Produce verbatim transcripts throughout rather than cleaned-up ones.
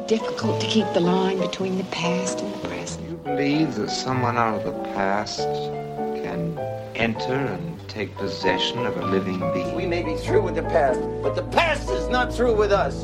difficult to keep the line between the past and the present. You believe that someone out of the past can enter and take possession of a living being? We may be through with the past, but the past is not through with us.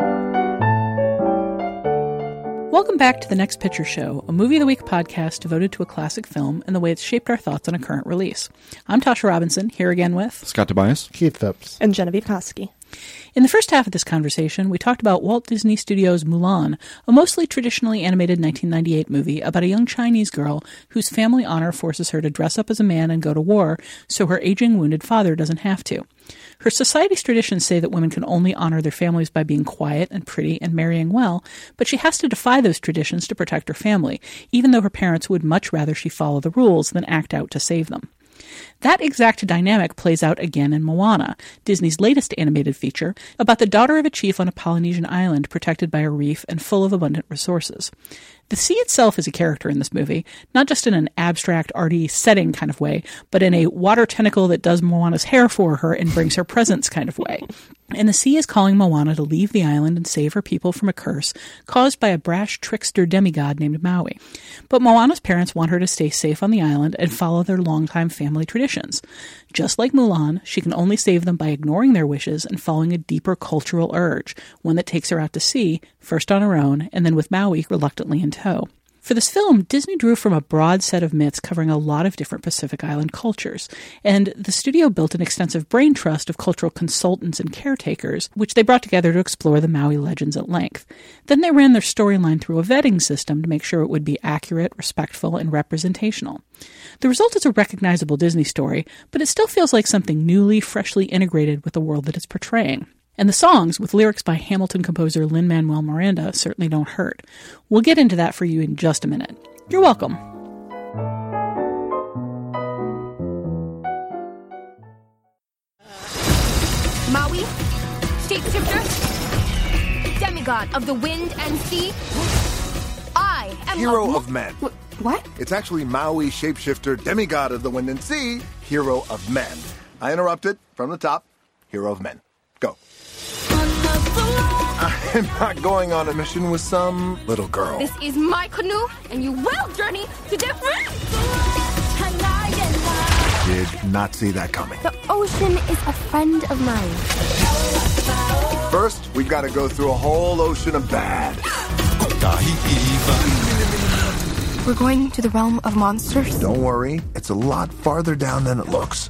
Welcome back to The Next Picture Show, a Movie of the Week podcast devoted to a classic film and the way it's shaped our thoughts on a current release. I'm Tasha Robinson, here again with Scott Tobias, Keith Phipps, and Genevieve Koski. In the first half of this conversation, we talked about Walt Disney Studios' Mulan, a mostly traditionally animated nineteen ninety-eight movie about a young Chinese girl whose family honor forces her to dress up as a man and go to war so her aging, wounded father doesn't have to. Her society's traditions say that women can only honor their families by being quiet and pretty and marrying well, but she has to defy those traditions to protect her family, even though her parents would much rather she follow the rules than act out to save them. That exact dynamic plays out again in Moana, Disney's latest animated feature, about the daughter of a chief on a Polynesian island protected by a reef and full of abundant resources. The sea itself is a character in this movie, not just in an abstract, arty setting kind of way, but in a water tentacle that does Moana's hair for her and brings her presents kind of way. And the sea is calling Moana to leave the island and save her people from a curse caused by a brash trickster demigod named Maui. But Moana's parents want her to stay safe on the island and follow their longtime family traditions. Just like Mulan, she can only save them by ignoring their wishes and following a deeper cultural urge, one that takes her out to sea, first on her own, and then with Maui reluctantly in tow. For this film, Disney drew from a broad set of myths covering a lot of different Pacific Island cultures, and the studio built an extensive brain trust of cultural consultants and caretakers, which they brought together to explore the Maui legends at length. Then they ran their storyline through a vetting system to make sure it would be accurate, respectful, and representational. The result is a recognizable Disney story, but it still feels like something newly, freshly integrated with the world that it's portraying. And the songs, with lyrics by Hamilton composer Lin-Manuel Miranda, certainly don't hurt. We'll get into that for you in just a minute. You're welcome. Maui, shapeshifter, demigod of the wind and sea. I am Hero a... of men. Wh- what? It's actually Maui, shapeshifter, demigod of the wind and sea, hero of men. I interrupted from the top. Hero of men. Go. I'm not going on a mission with some little girl. This is my canoe, and you will journey to different... Did not see that coming. The ocean is a friend of mine. First, we've got to go through a whole ocean of bad. We're going to the realm of monsters. Don't worry, it's a lot farther down than it looks.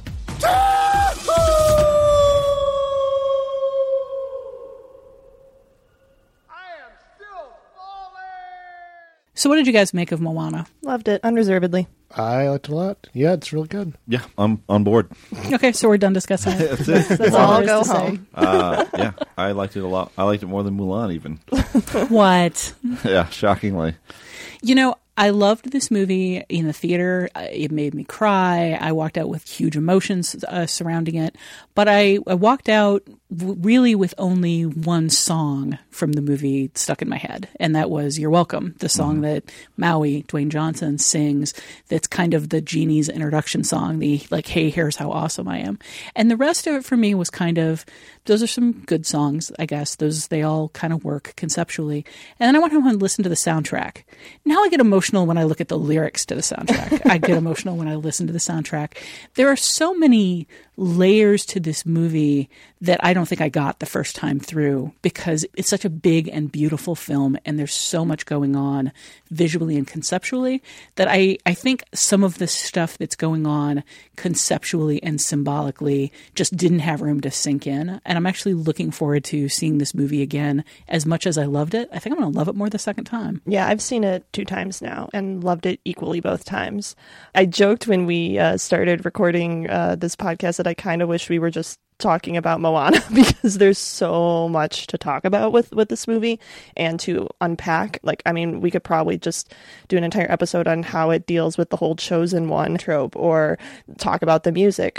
So what did you guys make of Moana? Loved it, unreservedly. I liked it a lot. Yeah, it's really good. Yeah, I'm on board. Okay, so we're done discussing it. That's it. That's We'll all all there go is to say. home. Uh, yeah, I liked it a lot. I liked it more than Mulan, even. What? Yeah, shockingly. You know, I loved this movie in the theater. It made me cry. I walked out with huge emotions uh, surrounding it. But I, I walked out w- really with only one song from the movie stuck in my head. And that was You're Welcome, the song mm-hmm. that Maui, Dwayne Johnson, sings. That's kind of the genie's introduction song, the like, hey, here's how awesome I am. And the rest of it for me was kind of, those are some good songs, I guess. Those, they all kind of work conceptually. And then I went home and listened to the soundtrack. Now I get emotional when I look at the lyrics to the soundtrack. I get emotional when I listen to the soundtrack. There are so many layers to this movie that I don't think I got the first time through because it's such a big and beautiful film and there's so much going on visually and conceptually that I, I think some of the stuff that's going on conceptually and symbolically just didn't have room to sink in. And I'm actually looking forward to seeing this movie again. As much as I loved it, I think I'm going to love it more the second time. Yeah, I've seen it two times now and loved it equally both times. I joked when we uh, started recording uh, this podcast that I kind of wish we were just talking about Moana because there's so much to talk about with, with this movie and to unpack. Like, I mean, we could probably just do an entire episode on how it deals with the whole chosen one trope or talk about the music.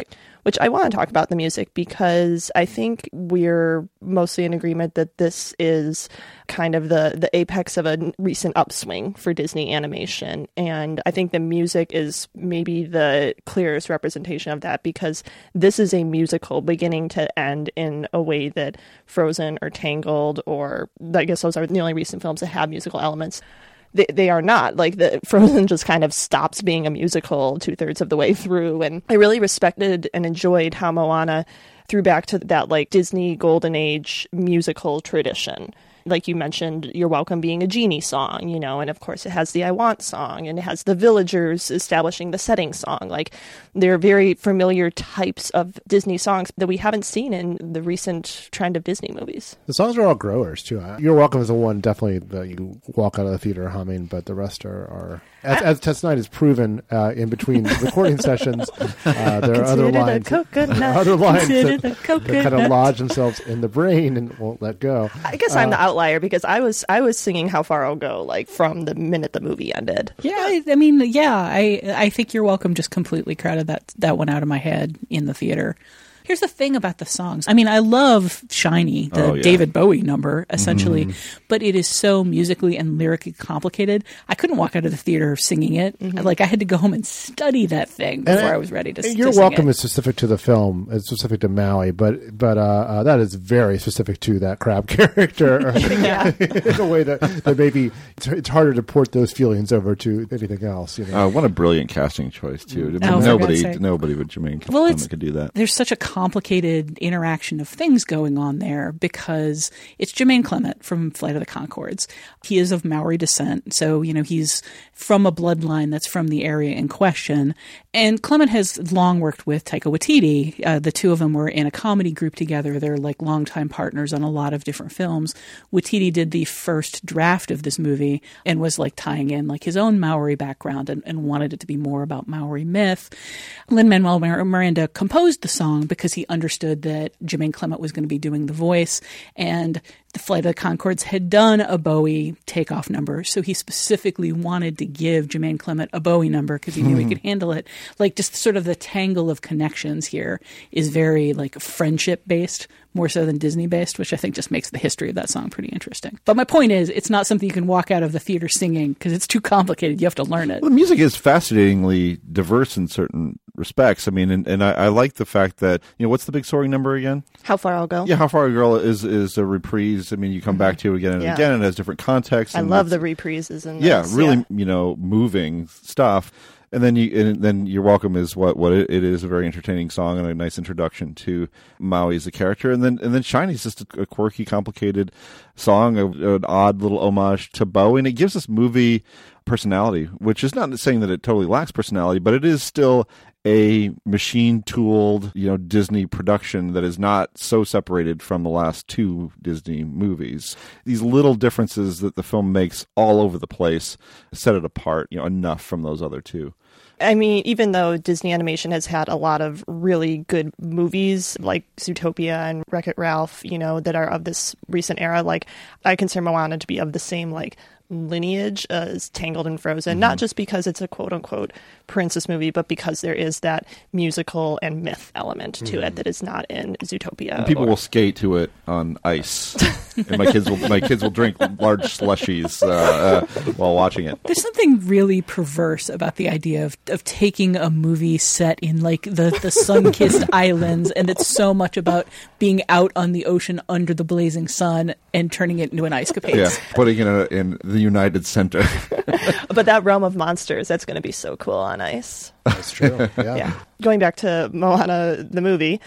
which I want to talk about the music because I think we're mostly in agreement that this is kind of the, the apex of a recent upswing for Disney animation. And I think the music is maybe the clearest representation of that because this is a musical beginning to end in a way that Frozen or Tangled, or I guess those are the only recent films that have musical elements, They, they are not. Like, the Frozen just kind of stops being a musical two-thirds of the way through. And I really respected and enjoyed how Moana threw back to that, like, Disney Golden Age musical tradition. Like you mentioned, You're Welcome being a genie song, you know, and of course it has the I Want song, and it has the villagers establishing the setting song. Like, they're very familiar types of Disney songs that we haven't seen in the recent trend of Disney movies. The songs are all growers, too. You're Welcome is the one definitely that you walk out of the theater humming, but the rest are... are as, as Test Night has proven uh, in between recording sessions, uh, there are other lines, there are other lines that, that kind of lodge themselves in the brain and won't let go. I guess uh, I'm the outlier because I was I was singing How Far I'll Go like from the minute the movie ended. Yeah, I, I mean, yeah, I I think You're Welcome just completely crowded that that one out of my head in the theater. Here's the thing about the songs. I mean, I love Shiny, the oh, yeah. David Bowie number, essentially, mm-hmm. but it is so musically and lyrically complicated. I couldn't walk out of the theater singing it. Mm-hmm. Like, I had to go home and study that thing before and, I was ready to, to You're sing Welcome it. is specific to the film. It's specific to Maui, but but uh, uh, that is very specific to that crab character. Yeah. In a way that, that maybe it's, it's harder to port those feelings over to anything else. You know? Uh, what a brilliant casting choice, too. I mean, Oh, for nobody, God's sake. nobody but Jermaine Well, Clement it's- could do that. There's such a complicated interaction of things going on there because it's Jermaine Clement from Flight of the Conchords. He is of Maori descent, so, you know, he's from a bloodline that's from the area in question. And Clement has long worked with Taika Waititi. Uh, the two of them were in a comedy group together. They're like longtime partners on a lot of different films. Waititi did the first draft of this movie and was like tying in like his own Maori background and, and wanted it to be more about Maori myth. Lin-Manuel Miranda composed the song because he understood that Jermaine Clement was going to be doing the voice, and the Flight of the Conchords had done a Bowie takeoff number, so he specifically wanted to give Jermaine Clement a Bowie number because he knew he could handle it. Like, just sort of the tangle of connections here is very like friendship based, more so than Disney based, which I think just makes the history of that song pretty interesting. But my point is, it's not something you can walk out of the theater singing because it's too complicated. You have to learn it. Well, the music is fascinatingly diverse in certain respects. I mean, and, and I, I like the fact that, you know, what's the big soaring number again? How Far I'll Go. Yeah, How Far a Girl is is a reprise. I mean, you come back to it again and Yeah. again, and it has different contexts. I and love it's- the reprises and Yeah, really, you know, moving stuff. And then you, and then You're Welcome is what what it, it is, a very entertaining song and a nice introduction to Maui as a character. And then and then Shiny's just a, a quirky, complicated song, a, an odd little homage to Bowie, and it gives this movie personality, which is not saying that it totally lacks personality, but it is still a machine-tooled, you know, Disney production that is not so separated from the last two Disney movies. These little differences that the film makes all over the place set it apart, you know, enough from those other two. I mean, even though Disney Animation has had a lot of really good movies like Zootopia and Wreck-It Ralph, you know, that are of this recent era, like, I consider Moana to be of the same, like, lineage as Tangled and Frozen, mm-hmm. not just because it's a quote-unquote princess movie, but because there is that musical and myth element to mm-hmm. it that is not in Zootopia. And people or... will skate to it on ice, and my kids will my kids will drink large slushies uh, uh, while watching it. There's something really perverse about the idea of, of taking a movie set in like the, the sun-kissed islands, and it's so much about being out on the ocean under the blazing sun and turning it into an ice capade. Yeah, putting it in, a, in the United Center. But that realm of monsters, that's going to be so cool on ice. That's true. Yeah. yeah. Going back to Moana, the movie,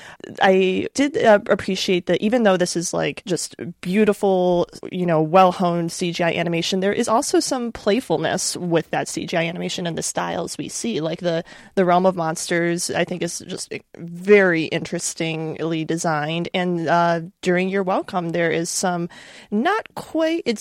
I did uh, appreciate that even though this is like just beautiful, you know, well-honed C G I animation, there is also some playfulness with that C G I animation and the styles we see. Like the, the realm of monsters, I think is just very interestingly designed. And uh, during You're Welcome, there is some not quite, it's like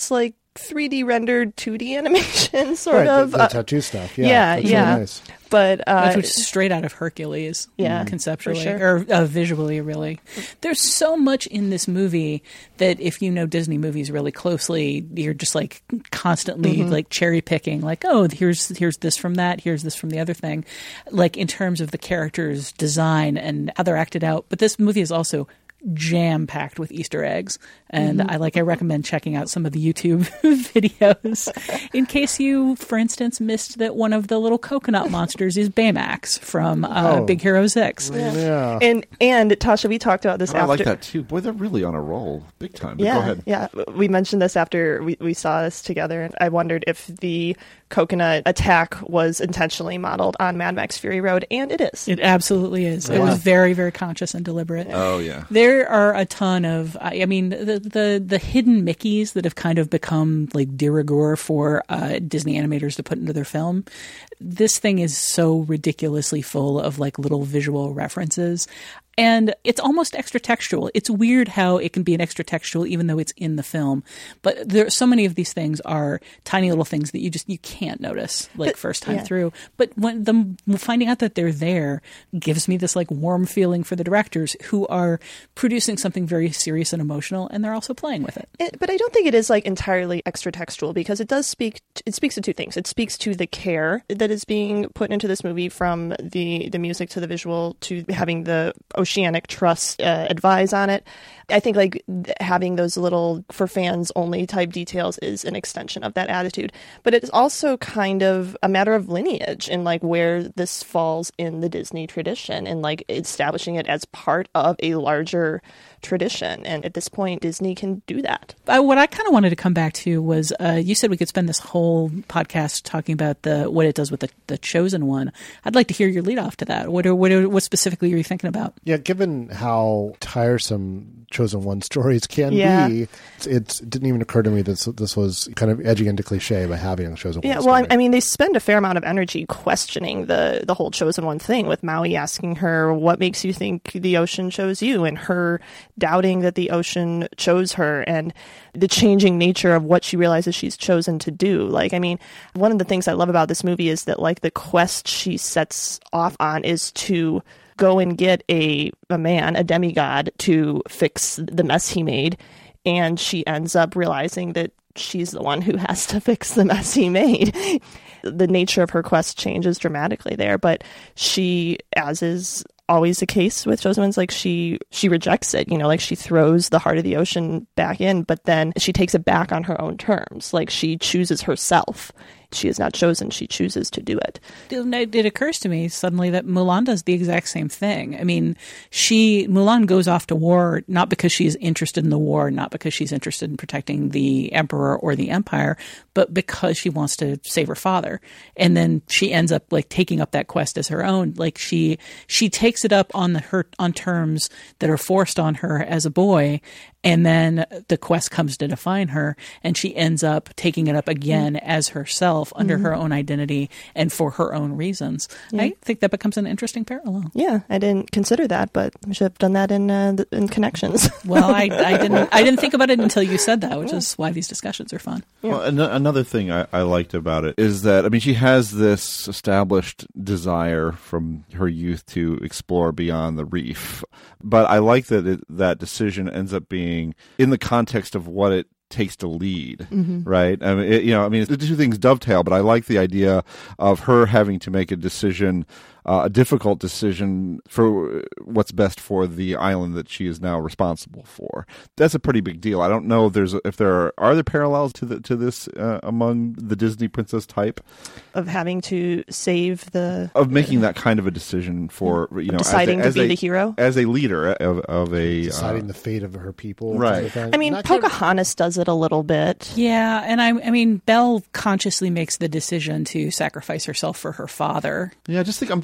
three D rendered two D animation, sort right, of. The, the uh, tattoo stuff. Yeah, yeah. that's yeah. really nice. But uh, which is straight out of Hercules, yeah, conceptually sure. or uh, visually, really. There's so much in this movie that if you know Disney movies really closely, you're just like constantly mm-hmm. like cherry picking, like, oh, here's here's this from that, here's this from the other thing, like in terms of the characters' design and how they're acted out. But this movie is also jam packed with Easter eggs, and mm-hmm. I like I recommend checking out some of the YouTube videos in case you, for instance, missed that one of the little coconut monsters is Baymax from uh, oh. Big Hero Six. Yeah. yeah, and and Tasha, we talked about this. Oh, after. I like that too. Boy, they're really on a roll, big time. But yeah, go ahead. Yeah, we mentioned this after we we saw this together, and I wondered if the coconut attack was intentionally modeled on Mad Max Fury Road, and it is. It absolutely is. Wow. It was very, very conscious and deliberate. Oh yeah. There are a ton of, I mean, the the, the hidden Mickeys that have kind of become like de rigueur for uh, Disney animators to put into their film. This thing is so ridiculously full of like little visual references. And it's almost extra textual. It's weird how it can be an extra textual even though it's in the film. But there so many of these things are tiny little things that you just you can't notice like but, first time yeah. through. But when the finding out that they're there gives me this like warm feeling for the directors who are producing something very serious and emotional, and they're also playing with it. it but I don't think it is like entirely extra textual, because it does speak it speaks to two things. It speaks to the care that is being put into this movie, from the the music to the visual to having the Oceanic Trust uh, advise on it. I think like th- having those little for fans only type details is an extension of that attitude. But it's also kind of a matter of lineage and like where this falls in the Disney tradition, and like establishing it as part of a larger tradition. And at this point, Disney can do that. Uh, what I kind of wanted to come back to was uh, you said we could spend this whole podcast talking about the what it does with the, the Chosen One. I'd like to hear your lead off to that. What are, what are, what specifically are you thinking about? Yeah, given how tiresome Chosen One stories can yeah. be, it's, it's, it didn't even occur to me that this, this was kind of edging into cliche by having a Chosen yeah, One well, story. I, I mean, they spend a fair amount of energy questioning the, the whole Chosen One thing, with Maui asking her, what makes you think the ocean chose you? And her doubting that the ocean chose her, and the changing nature of what she realizes she's chosen to do. Like, I mean, one of the things I love about this movie is that, like, the quest she sets off on is to go and get a, a man, a demigod, to fix the mess he made. And she ends up realizing that she's the one who has to fix the mess he made. The nature of her quest changes dramatically there, but she, as is always the case with Chosen Ones, like she she rejects it, you know, like she throws the heart of the ocean back in, but then she takes it back on her own terms. Like she chooses herself. She is not chosen. She chooses to do it. It occurs to me suddenly that Mulan does the exact same thing. I mean, she Mulan goes off to war not because she's interested in the war, not because she's interested in protecting the emperor or the empire, but because she wants to save her father. And then she ends up like taking up that quest as her own. Like she she takes it up on the her on terms that are forced on her as a boy. And then the quest comes to define her, and she ends up taking it up again mm-hmm. as herself under mm-hmm. her own identity and for her own reasons. Yeah. I think that becomes an interesting parallel. Yeah, I didn't consider that, but we should have done that in uh, the, in Connections. Well, I, I didn't. I didn't think about it until you said that, which yeah. is why these discussions are fun. Yeah. Well, an- another thing I-, I liked about it is that, I mean, she has this established desire from her youth to explore beyond the reef, but I like that it, that decision ends up being in the context of what it takes to lead, mm-hmm. right? I mean, it, you know, I mean, the two things dovetail, but I like the idea of her having to make a decision, uh, a difficult decision for what's best for the island that she is now responsible for. That's a pretty big deal. I don't know if there's if there are, are there parallels to the, to this uh, among the Disney princess type of having to save the of making that kind of a decision for you know deciding as a, as to be a, the hero as a leader of, of a deciding uh, the fate of her people, right? Kind of I mean, Not Pocahontas does it a little bit. Yeah, and I, I mean, Belle consciously makes the decision to sacrifice herself for her father. Yeah, just think I'm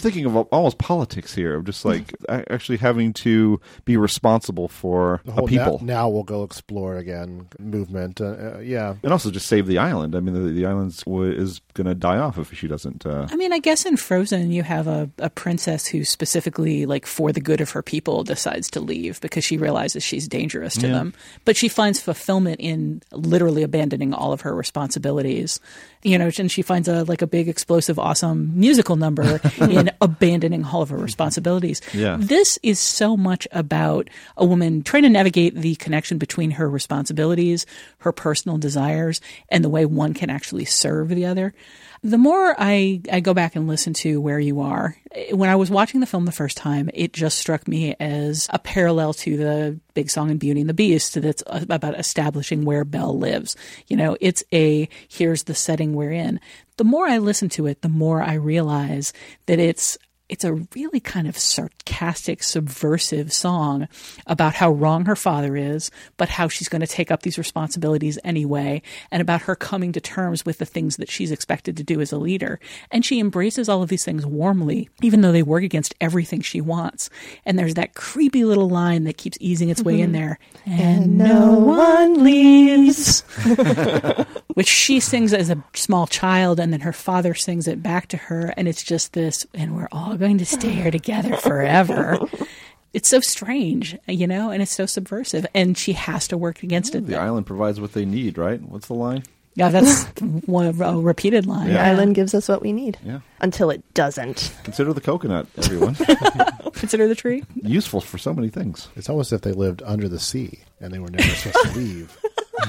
thinking of almost politics here, of just like actually having to be responsible for The a whole people. Now, now we'll go explore again movement. Uh, uh, yeah. And also just save the island. I mean, the, the island is going to die off if she doesn't. Uh... I mean, I guess in Frozen, you have a, a princess who specifically, like, for the good of her people, decides to leave because she realizes she's dangerous to Yeah. them. But she finds fulfillment in literally abandoning all of her responsibilities. You know, and she finds a like a big, explosive, awesome musical number in abandoning all of her responsibilities. Yeah. This is so much about a woman trying to navigate the connection between her responsibilities, her personal desires, and the way one can actually serve the other. The more I, I go back and listen to Where You Are, when I was watching the film the first time, it just struck me as a parallel to the big song in Beauty and the Beast that's about establishing where Belle lives. You know, it's a, here's the setting we're in. The more I listen to it, the more I realize that it's It's a really kind of sarcastic, subversive song about how wrong her father is, but how she's going to take up these responsibilities anyway, and about her coming to terms with the things that she's expected to do as a leader. And she embraces all of these things warmly, even though they work against everything she wants. And there's that creepy little line that keeps easing its way in there. And, and no one leaves. Which she sings as a small child, and then her father sings it back to her. And it's just this, and we're all going to stay here together forever. It's so strange, you know, and it's so subversive, and she has to work against Yeah, it. the island provides what they need, right? What's the line? Yeah, that's one a repeated line. The Yeah. island gives us what we need. Yeah. Until it doesn't. Consider the coconut, everyone. Consider the tree. Useful for so many things. It's almost as if they lived under the sea and they were never supposed to leave.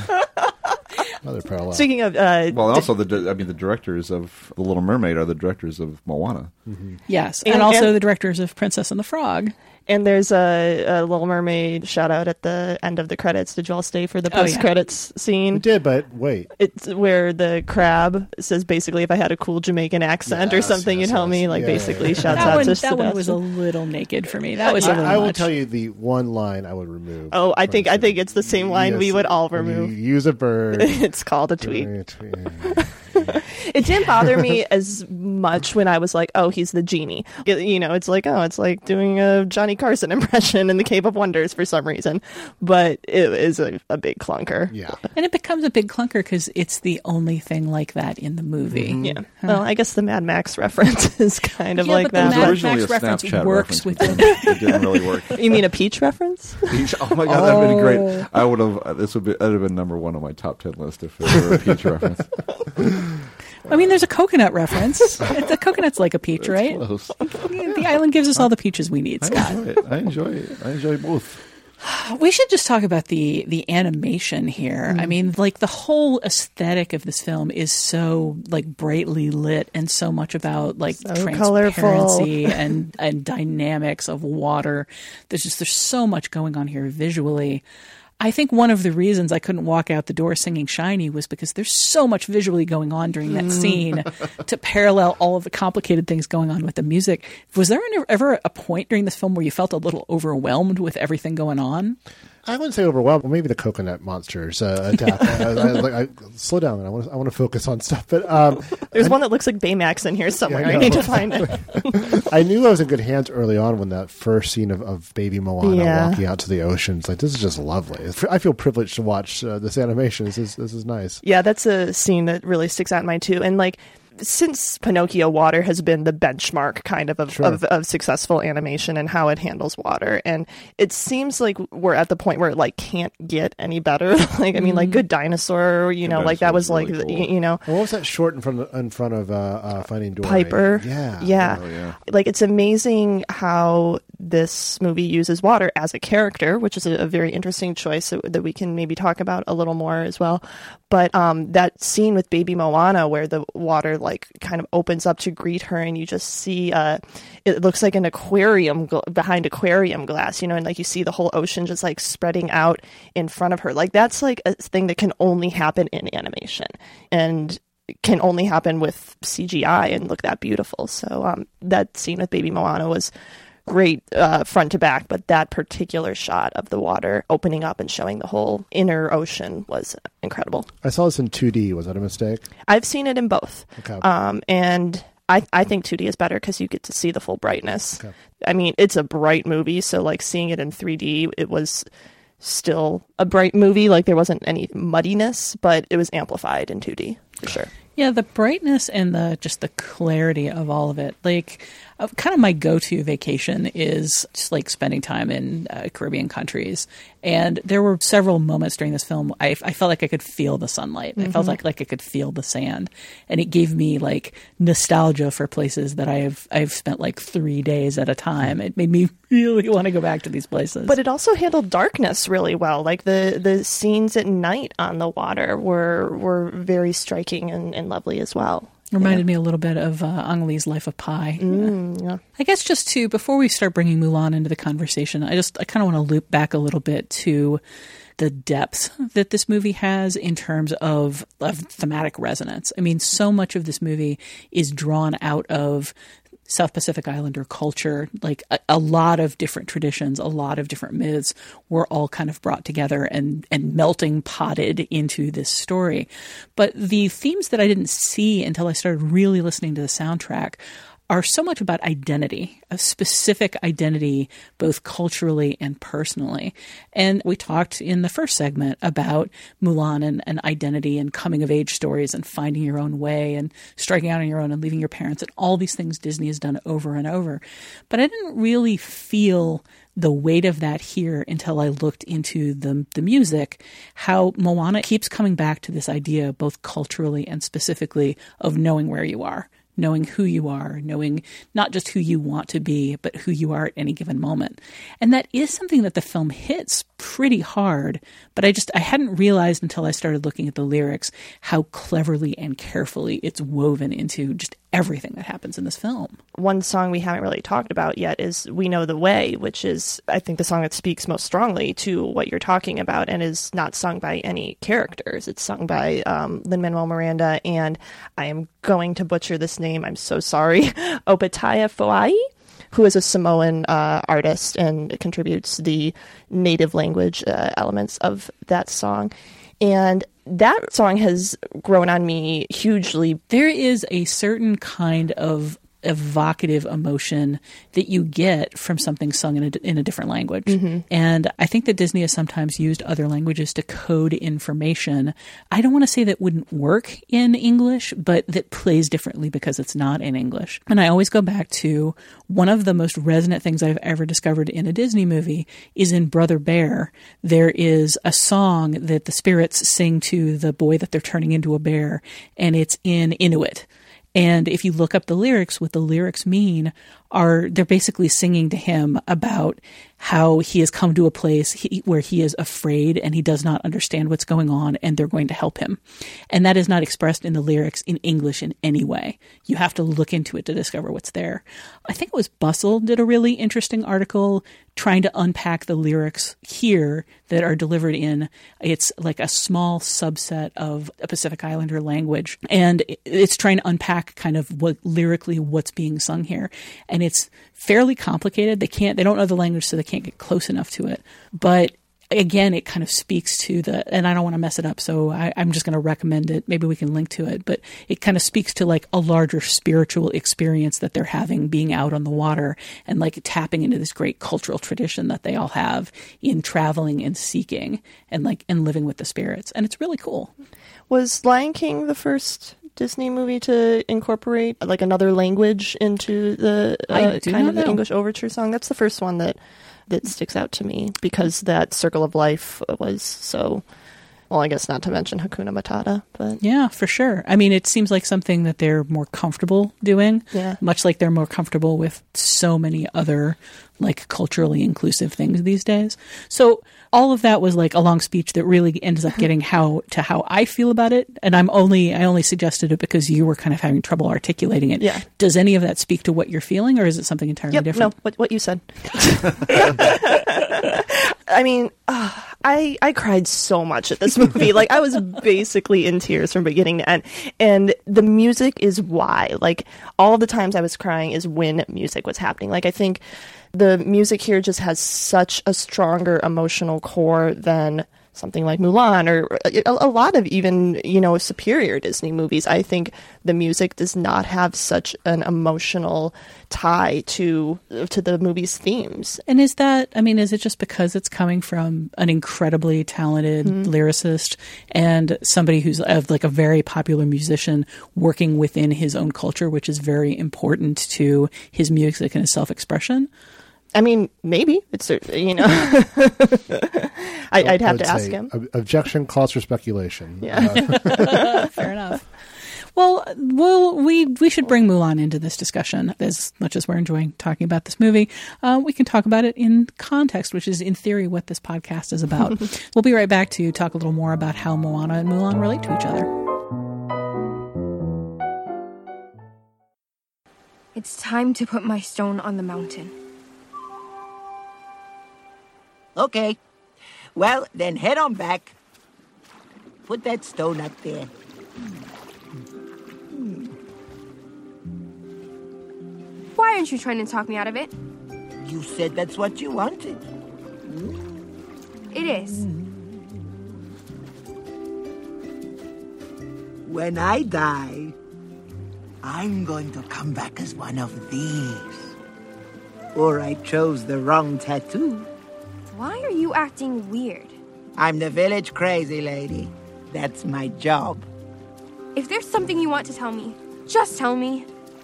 Another parallel. Speaking of, uh, Well, also the di- I mean the directors of The Little Mermaid are the directors of Moana. Mm-hmm. Yes, and, And- also and- the directors of Princess and the Frog. and there's a, a Little Mermaid shout out at the end of the credits. Did you all stay for the Oh, yeah. post credits We scene? did, but wait. It's where the crab says basically, if I had a cool Jamaican accent or Yes, something, yes, you'd help yes. me. Like Yeah, yeah, basically, yeah. shouts That out one, to that one was a Sebastian. little naked for me. That was a I, little I will much. tell you the one line I would remove. Oh, I from think I this. think it's the same line we Yes, would all when you remove. use a bird. It's called a tweet. tweet. It didn't bother me as much when I was like, oh, he's the genie. It- you know, it's like, oh, it's like doing a Johnny Carson impression in the Cave of Wonders for some reason. But it is a, a big clunker. Yeah. And it becomes a big clunker because it's the only thing like that in the movie. Mm-hmm. Yeah. Well, I guess the Mad Max reference is kind of Yeah, like but the that. Mad It was But- originally Max a reference Snapchat works reference, within- but it didn't really work. You mean a Peach reference? Peach. Oh my god, that'd been great. I would have. This would be. That'd have been number one on my top ten list if it were a Peach reference. I mean, there's a coconut reference. The coconut's like a peach, right? Close. The island gives us all the peaches we need, I Scott. enjoy it. I enjoy it. I enjoy both. We should just talk about the the animation here. I mean, like the whole aesthetic of this film is so like brightly lit and so much about like So transparency and and dynamics of water. There's just there's so much going on here visually. I think one of the reasons I couldn't walk out the door singing Shiny was because there's so much visually going on during that scene to parallel all of the complicated things going on with the music. Was there ever a point during this film where you felt a little overwhelmed with everything going on? I wouldn't say overwhelmed. Well, maybe the coconut monsters uh, attack. I, I, like, I, slow down. I want to. I want to focus on stuff. But um, There's I, one that looks like Baymax in here somewhere. Yeah, I I, know. need to find it. I knew I was in good hands early on when that first scene of, of baby Moana Yeah. walking out to the ocean. It's like, this is just lovely. It's, I feel privileged to watch uh, this animation. This is this is nice. Yeah, that's a scene that really sticks out in mine too. And like, since Pinocchio, water has been the benchmark kind of of, Sure. of of successful animation and how it handles water. And it seems like we're at the point where it like can't get any better. Like, I mean, like Good Dinosaur, you Good know, like that Dinosaur's was like, really the- cool. you know, And what was that short in front of, in front of uh, uh, Finding Dory? Piper. Yeah. Yeah. Oh, yeah. Like, it's amazing how this movie uses water as a character, which is a, a very interesting choice that, that we can maybe talk about a little more as well. But um, that scene with baby Moana where the water like kind of opens up to greet her and you just see, uh, it looks like an aquarium gl- behind aquarium glass, you know, and like you see the whole ocean just like spreading out in front of her. Like, that's like a thing that can only happen in animation. And can only happen with C G I and look that beautiful. So um, that scene with baby Moana was great uh, front to back, but that particular shot of the water opening up and showing the whole inner ocean was incredible. I saw this in two D. Was that a mistake? I've seen it in both. Okay. Um, and I, I think two D is better because you get to see the full brightness. Okay. I mean, it's a bright movie, so like seeing it in three D, it was still a bright movie. Like there wasn't any muddiness, but it was amplified in two D for sure. Yeah, the brightness and the just the clarity of all of it. Like, uh, kind of my go-to vacation is just like spending time in uh, Caribbean countries. And there were several moments during this film I, I felt like I could feel the sunlight. Mm-hmm. I felt like like I could feel the sand, and it gave me like nostalgia for places that I've I've spent like three days at a time. It made me really want to go back to these places. But it also handled darkness really well. Like the the scenes at night on the water were were very striking and, and lovely as well. Reminded yeah. me a little bit of uh, Ang Lee's Life of Pi. Mm, yeah. I guess just to, before we start bringing Mulan into the conversation, I just, I kind of want to loop back a little bit to the depth that this movie has in terms of, of thematic resonance. I mean, so much of this movie is drawn out of South Pacific Islander culture. Like a, a lot of different traditions, a lot of different myths were all kind of brought together and, and melting potted into this story. But the themes that I didn't see until I started really listening to the soundtrack are so much about identity, a specific identity, both culturally and personally. And we talked in the first segment about Mulan and, and identity and coming of age stories and finding your own way and striking out on your own and leaving your parents and all these things Disney has done over and over. But I didn't really feel the weight of that here until I looked into the the music, how Moana keeps coming back to this idea, both culturally and specifically, of knowing where you are. Knowing who you are, knowing not just who you want to be, but who you are at any given moment. And that is something that the film hits pretty hard, but I just, I hadn't realized until I started looking at the lyrics how cleverly and carefully it's woven into just everything that happens in this film. One song we haven't really talked about yet is We Know the Way, which is, I think, the song that speaks most strongly to what you're talking about and is not sung by any characters. It's sung by um, Lin-Manuel Miranda, and I am going to butcher this name, I'm so sorry, Opetaia Foai, who is a Samoan uh, artist and contributes the native language uh, elements of that song. And that song has grown on me hugely. There is a certain kind of evocative emotion that you get from something sung in a, in a different language. Mm-hmm. And I think that Disney has sometimes used other languages to code information. I don't want to say that wouldn't work in English, but that plays differently because it's not in English. And I always go back to one of the most resonant things I've ever discovered in a Disney movie is in Brother Bear. There is a song that the spirits sing to the boy that they're turning into a bear, and it's in Inuit. And if you look up the lyrics, what the lyrics mean are they're basically singing to him about how he has come to a place he, where he is afraid and he does not understand what's going on, and they're going to help him. And that is not expressed in the lyrics in English in any way. You have to look into it to discover what's there. I think it was Bustle did a really interesting article trying to unpack the lyrics here that are delivered in, it's like a small subset of a Pacific Islander language. And it's trying to unpack kind of what lyrically what's being sung here. And it's fairly complicated. They can't, they don't know the language, so they can't get close enough to it. But again, it kind of speaks to the, and I don't want to mess it up, so I, I'm just going to recommend it. Maybe we can link to it, but it kind of speaks to like a larger spiritual experience that they're having being out on the water and like tapping into this great cultural tradition that they all have in traveling and seeking and like, and living with the spirits. And it's really cool. Was Lion King the first Disney movie to incorporate like another language into the uh, kind of the English overture song? That's the first one that that sticks out to me because that Circle of Life was so, well, I guess not to mention Hakuna Matata, but yeah, for sure. I mean, it seems like something that they're more comfortable doing, yeah. much like they're more comfortable with so many other like culturally inclusive things these days. So all of that was like a long speech that really ends up getting how to how I feel about it. And I'm only, I only suggested it because you were kind of having trouble articulating it. Yeah. Does any of that speak to what you're feeling, or is it something entirely yep, different? No, what, what you said. I mean, uh, I I cried so much at this movie. Like, I was basically in tears from beginning to end. And the music is why. Like, all the times I was crying is when music was happening. Like, I think the music here just has such a stronger emotional core than something like Mulan or a, a lot of even, you know, superior Disney movies. I think the music does not have such an emotional tie to to the movie's themes. And is that, I mean, is it just because it's coming from an incredibly talented mm-hmm. lyricist and somebody who's of like a very popular musician working within his own culture, which is very important to his music and his self-expression? I mean, maybe it's, you know, I, I'd have to ask him. Ob- objection calls for speculation. Yeah. Uh, Fair enough. Well, well, we we should bring Mulan into this discussion. As much as we're enjoying talking about this movie, uh, we can talk about it in context, which is in theory what this podcast is about. We'll be right back to talk a little more about how Moana and Mulan relate to each other. It's time to put my stone on the mountain. Okay. Well, then head on back. Put that stone up there. Why aren't you trying to talk me out of it? You said that's what you wanted. It is. When I die, I'm going to come back as one of these. Or I chose the wrong tattoo. Why are you acting weird? I'm the village crazy lady. That's my job. If there's something you want to tell me, just tell me.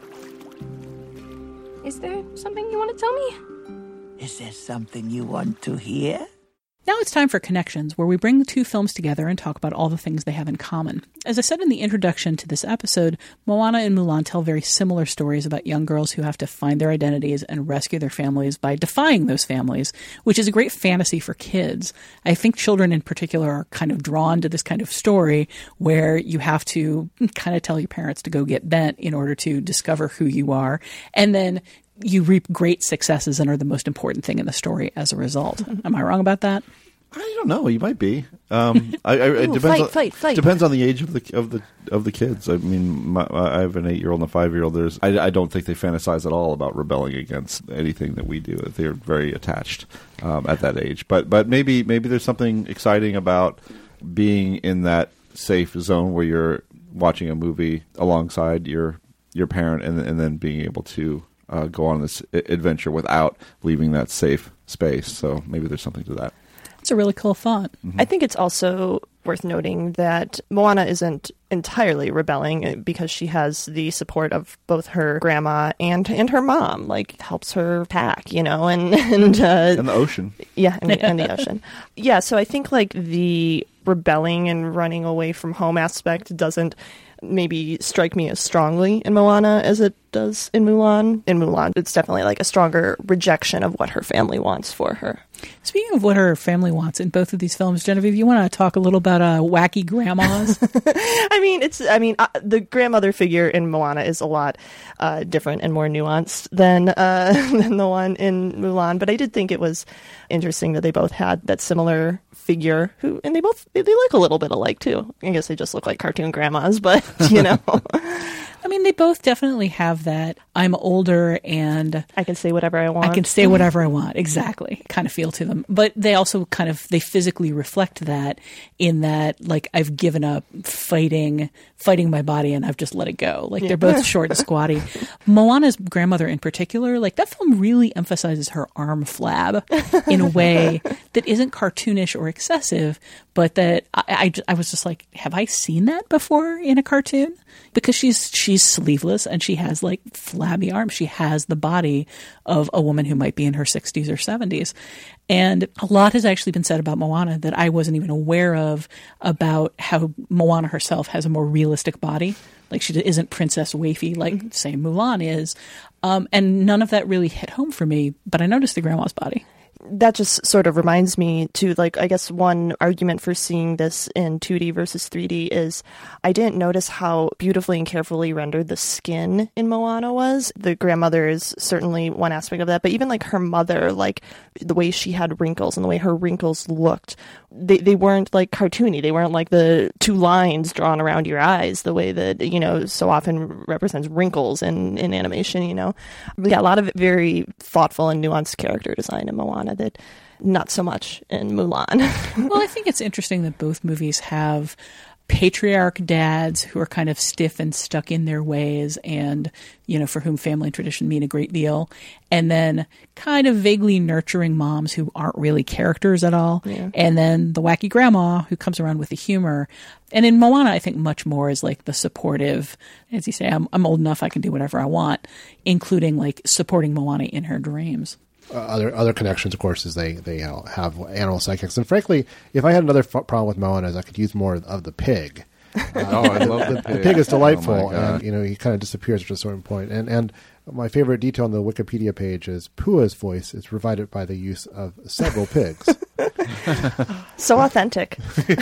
Is there something you want to tell me? Is there something you want to hear? Now it's time for Connections, where we bring the two films together and talk about all the things they have in common. As I said in the introduction to this episode, Moana and Mulan tell very similar stories about young girls who have to find their identities and rescue their families by defying those families, which is a great fantasy for kids. I think children in particular are kind of drawn to this kind of story where you have to kind of tell your parents to go get bent in order to discover who you are, and then you reap great successes and are the most important thing in the story as a result. Am I wrong about that? I don't know. You might be. Um, I, I, it Ooh, depends. fight, on, fight, fight. Depends on the age of the of the of the kids. I mean, my, I have an eight-year-old and a five-year-old. There's, I, I don't think they fantasize at all about rebelling against anything that we do. They're very attached um, at that age. But but maybe maybe there's something exciting about being in that safe zone where you're watching a movie alongside your your parent, and and then being able to Uh, go on this adventure without leaving that safe space. So maybe there's something to that. It's a really cool thought. Mm-hmm. I think it's also worth noting that Moana isn't entirely rebelling because she has the support of both her grandma and and her mom, like helps her pack, you know, and and, uh, and the ocean. Yeah, and, and the ocean. Yeah, so I think like the rebelling and running away from home aspect doesn't maybe strike me as strongly in Moana as it does in Mulan. In Mulan, it's definitely like a stronger rejection of what her family wants for her. Speaking of what her family wants in both of these films, Genevieve, you want to talk a little about uh, wacky grandmas? I mean, it's. I mean, uh, the grandmother figure in Moana is a lot uh, different and more nuanced than uh, than the one in Mulan. But I did think it was interesting that they both had that similar figure, who, and they both they, they look a little bit alike too. I guess they just look like cartoon grandmas, but you know. I mean, they both definitely have that I'm older and I can say whatever I want. I can say whatever I want. Exactly. Kind of feel to them. But they also kind of, they physically reflect that in that, like, I've given up fighting, fighting my body and I've just let it go. Like, yeah. They're both short and squatty. Moana's grandmother in particular, like, that film really emphasizes her arm flab in a way that isn't cartoonish or excessive, but that I, I, I was just like, have I seen that before in a cartoon? Because she's she's sleeveless and she has like flabby arms. She has the body of a woman who might be in her sixties or seventies. And a lot has actually been said about Moana that I wasn't even aware of, about how Moana herself has a more realistic body. Like, she isn't Princess Wafy like, mm-hmm. say, Mulan is. Um, and none of that really hit home for me, but I noticed the grandma's body. That just sort of reminds me to, like, I guess one argument for seeing this in two D versus three D is I didn't notice how beautifully and carefully rendered the skin in Moana was. The grandmother is certainly one aspect of that, but even like her mother, like the way she had wrinkles and the way her wrinkles looked, they, they weren't like cartoony. They weren't like the two lines drawn around your eyes the way that, you know, so often represents wrinkles in, in animation, you know. But yeah, a lot of very thoughtful and nuanced character design in Moana that not so much in Mulan. Well, I think it's interesting that both movies have patriarch dads who are kind of stiff and stuck in their ways and, you know, for whom family and tradition mean a great deal. And then kind of vaguely nurturing moms who aren't really characters at all. Yeah. And then the wacky grandma who comes around with the humor. And in Moana, I think much more is like the supportive, as you say, I'm, I'm old enough, I can do whatever I want, including like supporting Moana in her dreams. Uh, other other connections, of course, is they they uh, have animal sidekicks. And frankly, if I had another f- problem with Moana, is I could use more of the pig. Uh, oh, I love the pig. The pig is delightful, oh and you know he kind of disappears at a certain point. And and my favorite detail on the Wikipedia page is Pua's voice is provided by the use of several pigs. So authentic.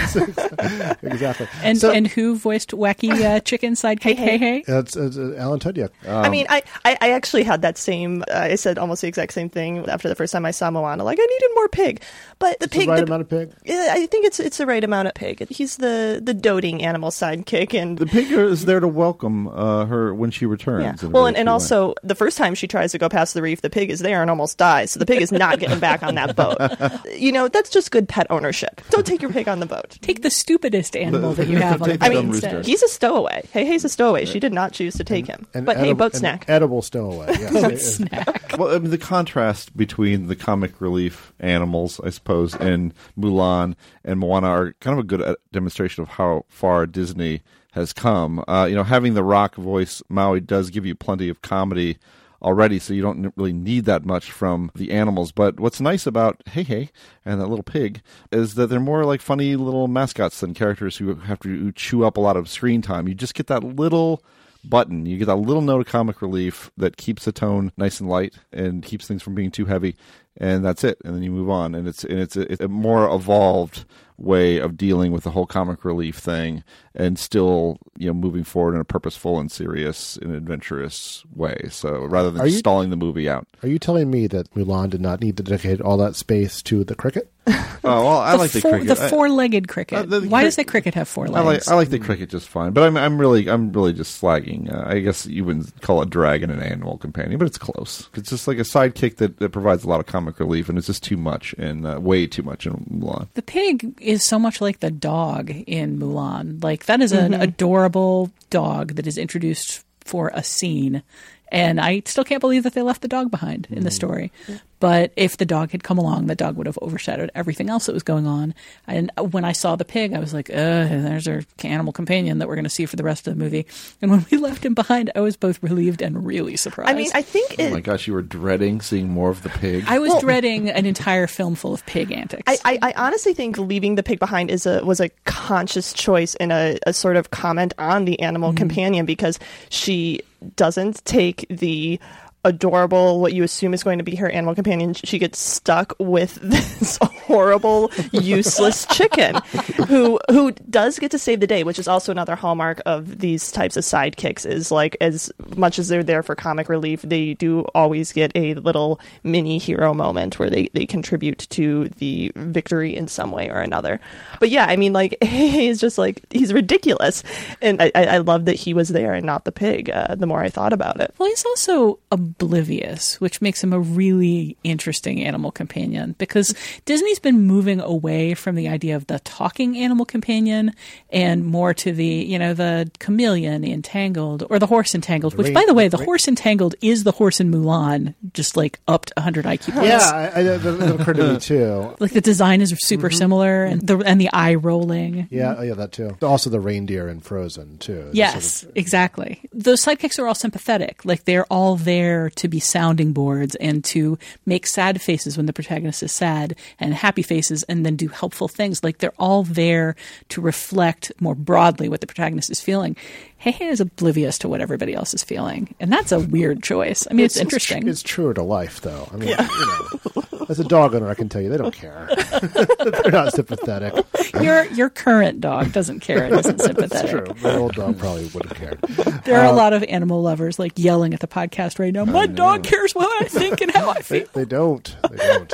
Exactly. And so, and who voiced wacky uh, chicken sidekick? Hey, hey. It's, it's uh, Alan Tudyk. Um, I mean, I, I, I actually had that same, uh, I said almost the exact same thing after the first time I saw Moana. Like, I needed more pig. But the it's pig. the right the, amount of pig? Yeah, I think it's it's the right amount of pig. He's the, the doting animal sidekick. And the pig is there to welcome uh, her when she returns. Yeah. Well, and, and also, the first time she tries to go past the reef, the pig is there and almost dies. So the pig is not getting back on that boat. You know, that's just good pet ownership. Don't take your pig on the boat. Take the stupidest animal that you have on the boat. I mean, instead. he's a stowaway. Hey, Hey's a stowaway. She did not choose to take him. An but hey, edible, boat an snack. edible stowaway. Yes. Boat snack. Well, I mean, the contrast between the comic relief animals, I suppose, in Mulan and Moana are kind of a good demonstration of how far Disney has come. Uh, you know, having the rock voice Maui does give you plenty of comedy already, so you don't really need that much from the animals. But what's nice about Hey Hey and that little pig is that they're more like funny little mascots than characters who have to chew up a lot of screen time. You just get that little button. You get that little note of comic relief that keeps the tone nice and light and keeps things from being too heavy. And that's it. And then you move on. And it's and it's a, it's a more evolved way of dealing with the whole comic relief thing and still, you know, moving forward in a purposeful and serious and adventurous way. So rather than you, stalling the movie out. Are you telling me that Mulan did not need to dedicate all that space to the cricket? Oh, well, I the like the four, cricket. The four-legged cricket. Uh, the, the Why cri- does that cricket have four legs? I like I like the cricket just fine, but I'm I'm really I'm really just slagging. Uh, I guess you wouldn't call a dragon an animal companion, but it's close. It's just like a sidekick that, that provides a lot of comic relief, and it's just too much and uh, way too much in Mulan. The pig is so much like the dog in Mulan. Like that is an mm-hmm. adorable dog that is introduced for a scene. And I still can't believe that they left the dog behind in the story. But if the dog had come along, the dog would have overshadowed everything else that was going on. And when I saw the pig, I was like, uh, there's our animal companion that we're going to see for the rest of the movie. And when we left him behind, I was both relieved and really surprised. I mean, I think it... Oh my gosh, you were dreading seeing more of the pig? I was well, dreading an entire film full of pig antics. I, I, I honestly think leaving the pig behind is a was a conscious choice and a, a sort of comment on the animal mm-hmm. companion, because she doesn't take the adorable, what you assume is going to be her animal companion. She gets stuck with this horrible, useless chicken who who does get to save the day, which is also another hallmark of these types of sidekicks, is like as much as they're there for comic relief, they do always get a little mini hero moment where they, they contribute to the victory in some way or another. But yeah, I mean, like, he's just like, he's ridiculous. And I, I love that he was there and not the pig, uh, the more I thought about it. Well, he's also oblivious, which makes him a really interesting animal companion, because Disney's been moving away from the idea of the talking animal companion and more to the, you know, the chameleon entangled or the horse entangled, which, by the way, the horse entangled is the horse in Mulan, just like upped one hundred I Q points. Yeah, I, I, that occurred to me too. Like the design is super mm-hmm. similar, and the and the eye rolling. Yeah, oh, yeah, that too. Also the reindeer in Frozen too. Yes, sort of... exactly. Those sidekicks are all sympathetic. Like they're all there to be sounding boards and to make sad faces when the protagonist is sad and happy faces and then do helpful things. Like they're all there to reflect more broadly what the protagonist is feeling. Hey Hey is oblivious to what everybody else is feeling. And that's a weird choice. I mean, it's, it's interesting. It's, tr- it's truer to life, though. I mean, yeah. you know, as a dog owner, I can tell you, they don't care. They're not sympathetic. Your your current dog doesn't care. It isn't sympathetic. That's true. My old dog probably would have cared. There are uh, a lot of animal lovers like yelling at the podcast right now. My dog cares what I think and how I feel. They, they don't. They don't.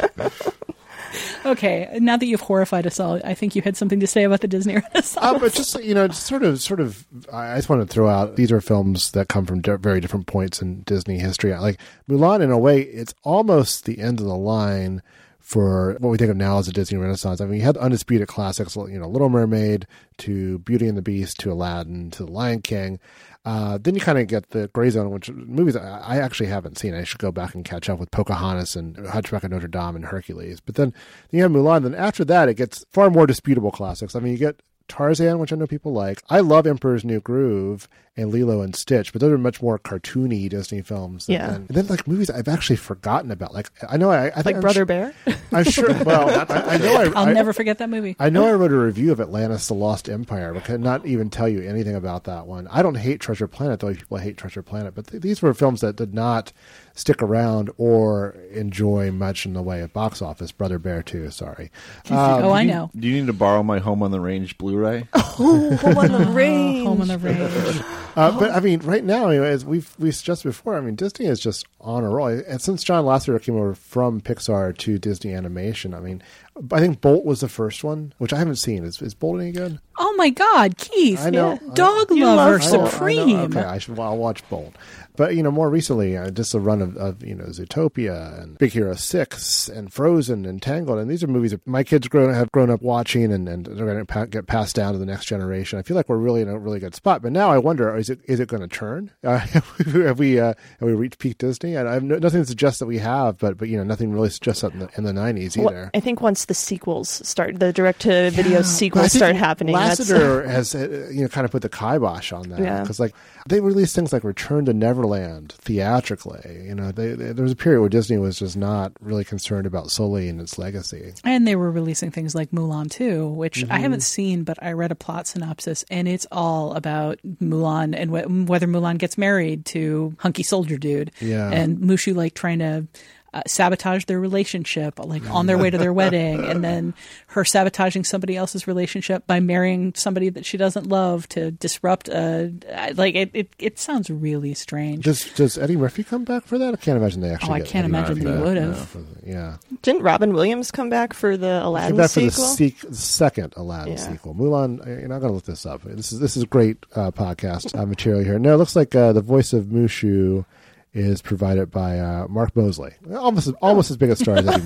Okay, now that you've horrified us all, I think you had something to say about the Disney Renaissance. Uh, but just, you know, just sort of, sort of, I just want to throw out, these are films that come from di- very different points in Disney history. Like Mulan, in a way, it's almost the end of the line for what we think of now as a Disney Renaissance. I mean, you had undisputed classics, you know, Little Mermaid to Beauty and the Beast to Aladdin to The Lion King. Uh, then you kind of get the gray zone, which movies I, I actually haven't seen. I should go back and catch up with Pocahontas and Hunchback of Notre Dame and Hercules. But then you have Mulan. Then after that, it gets far more disputable classics. I mean, you get Tarzan, which I know people like. I love Emperor's New Groove and Lilo and Stitch, but those are much more cartoony Disney films. Yeah. And then like movies I've actually forgotten about. Like I know I, I think like I'm Brother sh- Bear. I'm sure. Well, I, I know I, I'll I, never forget that movie. I know I wrote a review of Atlantis: The Lost Empire, but could not even tell you anything about that one. I don't hate Treasure Planet the way people hate Treasure Planet, but th- these were films that did not stick around or enjoy much in the way of box office. Brother Bear too. Sorry. Um, oh, I know. Do you need to borrow my Home on the Range Blu-ray? Oh, Home on the Range. Home on the Range. Uh, but I mean, right now, you know, as we've we suggested before, I mean, Disney is just on a roll. And since John Lasseter came over from Pixar to Disney Animation, I mean, I think Bolt was the first one, which I haven't seen. Is is Bolt any good? Oh my God, Keith! I know, yeah. Dog I, lover I know, supreme. I know. Okay, I should. Well, I'll watch Bolt. But you know, more recently, uh, just a run of, of you know Zootopia and Big Hero Six and Frozen and Tangled, and these are movies that my kids grown have grown up watching, and, and they're going to pa- get passed down to the next generation. I feel like we're really in a really good spot. But now I wonder, is it is it going to turn? Uh, have we uh, have we reached peak Disney? And I have no, nothing to suggest that we have, but but you know, nothing really suggests that in the in the nineties either. Well, I think once the sequels start, the direct to video yeah, sequels start happening. Lasseter has uh, you know kind of put the kibosh on that because yeah. like they released things like Return to Neverland theatrically. You know, they, they, there was a period where Disney was just not really concerned about Sully and its legacy. And they were releasing things like Mulan too, which mm-hmm. I haven't seen, but I read a plot synopsis, and it's all about Mulan and wh- whether Mulan gets married to hunky soldier dude. Yeah. And Mushu like trying to Uh, sabotage their relationship, like on their way to their wedding, and then her sabotaging somebody else's relationship by marrying somebody that she doesn't love to disrupt. Uh, like it, it, it sounds really strange. Does Does Eddie Murphy come back for that? I can't imagine they actually. Oh, I get can't Eddie imagine Murphy they back. would have. No. Yeah. Didn't Robin Williams come back for the Aladdin came back sequel? for the, sequ- the second Aladdin yeah. sequel. Mulan. You're not going to look this up. This is this is great uh, podcast uh, material here. No, it looks like uh, the voice of Mushu is provided by uh, Mark Mosley, almost almost as big a star as Eddie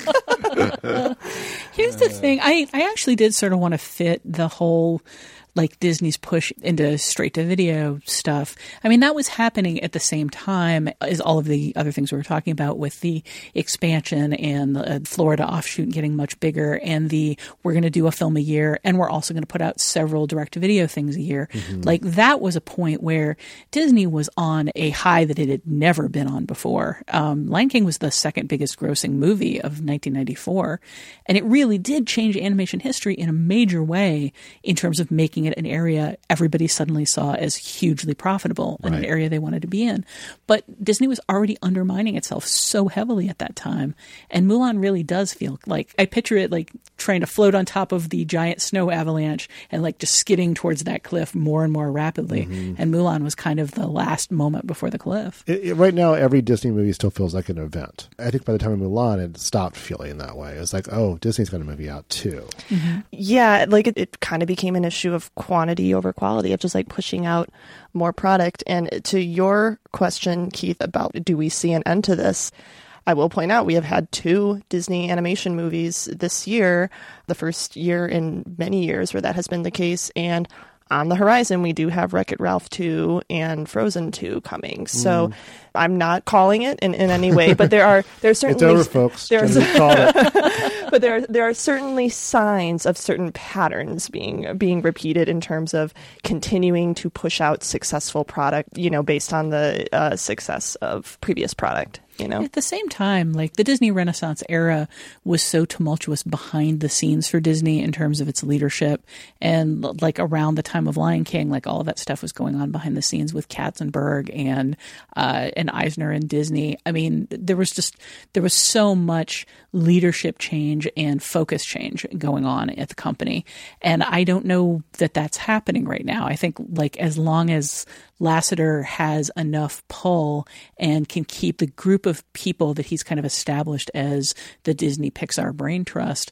Murphy. Here's the thing: I I actually did sort of want to fit the whole like Disney's push into straight to video stuff. I mean, that was happening at the same time as all of the other things we were talking about with the expansion and the Florida offshoot getting much bigger, and the we're going to do a film a year, and we're also going to put out several direct to video things a year. Mm-hmm. Like that was a point where Disney was on a high that it had never been on before. Um, Lion King was the second biggest grossing movie of nineteen ninety-four, and it really did change animation history in a major way in terms of making it an area everybody suddenly saw as hugely profitable and right. an area they wanted to be in. But Disney was already undermining itself so heavily at that time. And Mulan really does feel like, I picture it like trying to float on top of the giant snow avalanche and like just skidding towards that cliff more and more rapidly. Mm-hmm. And Mulan was kind of the last moment before the cliff. It, it, right now, every Disney movie still feels like an event. I think by the time of Mulan, it stopped feeling that way. It's like, oh, Disney's got a movie out too. Mm-hmm. Yeah, like it, it kind of became an issue of quantity over quality, of just like pushing out more product. And to your question, Keith, about do we see an end to this? I will point out we have had two Disney animation movies this year, the first year in many years where that has been the case. And on the horizon, we do have Wreck-It Ralph two and Frozen two coming. So mm. I'm not calling it in, in any way, but there are there are certainly it's over, folks. There are, but there are, there are certainly signs of certain patterns being being repeated in terms of continuing to push out successful product, you know, based on the uh, success of previous product. You know? At the same time, like the Disney Renaissance era was so tumultuous behind the scenes for Disney in terms of its leadership. And like around the time of Lion King, like all of that stuff was going on behind the scenes with Katzenberg and uh, and Eisner and Disney. I mean, there was just there was so much leadership change and focus change going on at the company. And I don't know that that's happening right now. I think like as long as Lasseter has enough pull and can keep the group of people that he's kind of established as the Disney Pixar brain trust,